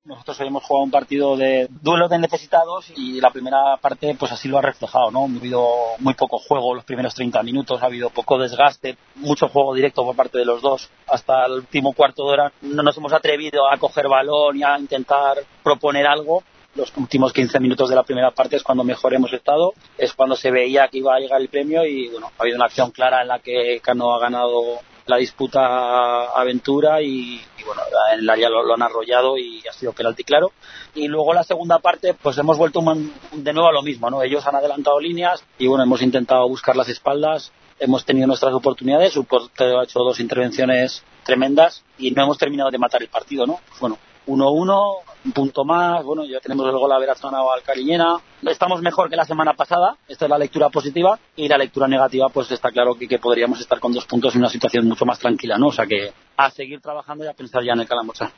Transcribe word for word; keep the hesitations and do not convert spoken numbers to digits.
Nosotros habíamos jugado un partido de duelo de necesitados y la primera parte pues así lo ha reflejado, ¿no? Ha habido muy poco juego los primeros treinta minutos, ha habido poco desgaste, mucho juego directo por parte de los dos. Hasta el último cuarto de hora no nos hemos atrevido a coger balón y a intentar proponer algo. Los últimos quince minutos de la primera parte es cuando mejor hemos estado, es cuando se veía que iba a llegar el premio y bueno, ha habido una acción clara en la que Cano ha ganado la disputa Aventura y, y bueno, en el área lo, lo han arrollado y ha sido penalti claro. Y luego la segunda parte pues hemos vuelto un, de nuevo a lo mismo, ¿no? Ellos han adelantado líneas y bueno, hemos intentado buscar las espaldas, hemos tenido nuestras oportunidades, su portero ha hecho dos intervenciones tremendas y no hemos terminado de matar el partido, ¿no? Pues bueno, uno uno, un punto más, bueno, ya tenemos el gol a haber ganado al Cariñena. Estamos mejor que la semana pasada, esta es la lectura positiva, y la lectura negativa, pues está claro que, que podríamos estar con dos puntos en una situación mucho más tranquila, ¿no? O sea que a seguir trabajando y a pensar ya en el Calamocha.